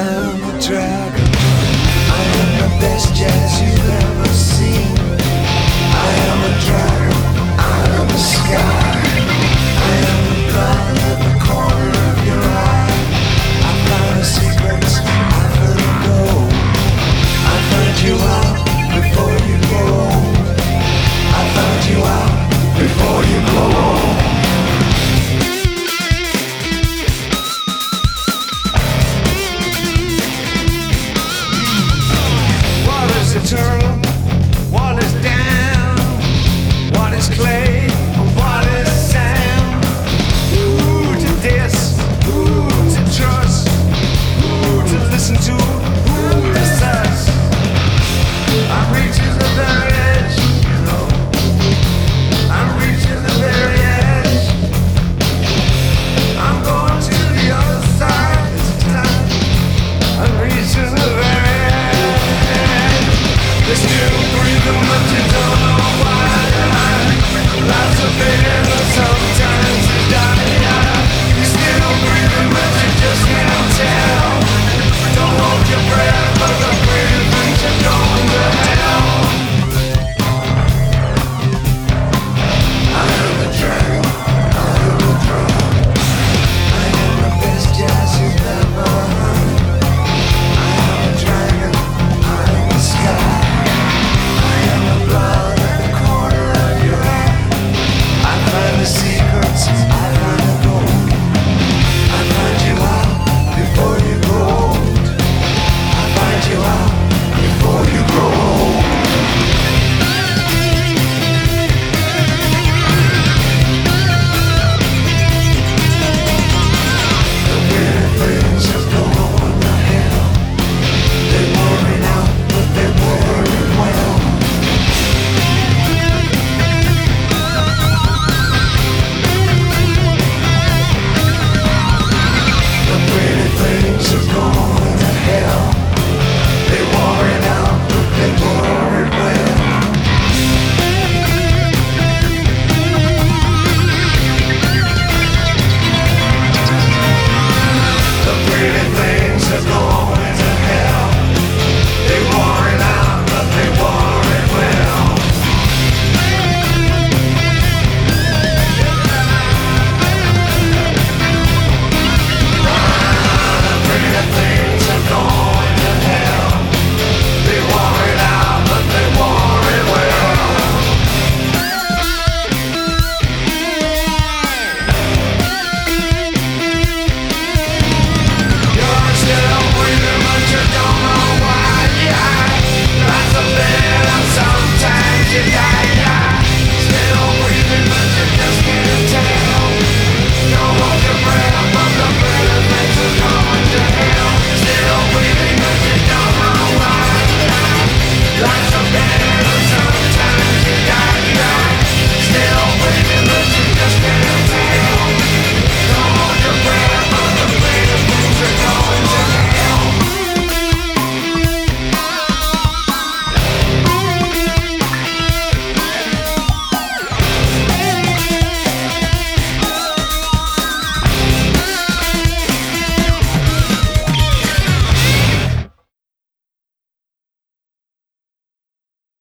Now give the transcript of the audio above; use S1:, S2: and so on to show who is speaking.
S1: am a dragon. I am the best jazz you've ever seen. I am a dragon out of the sky. I am the blood at the corner of your eye. I found the secrets after the gold. I found you out before you go. I found you out before you go. Eternal, what is down, what is clay, what is sound? Who to diss, who to trust, who to listen to?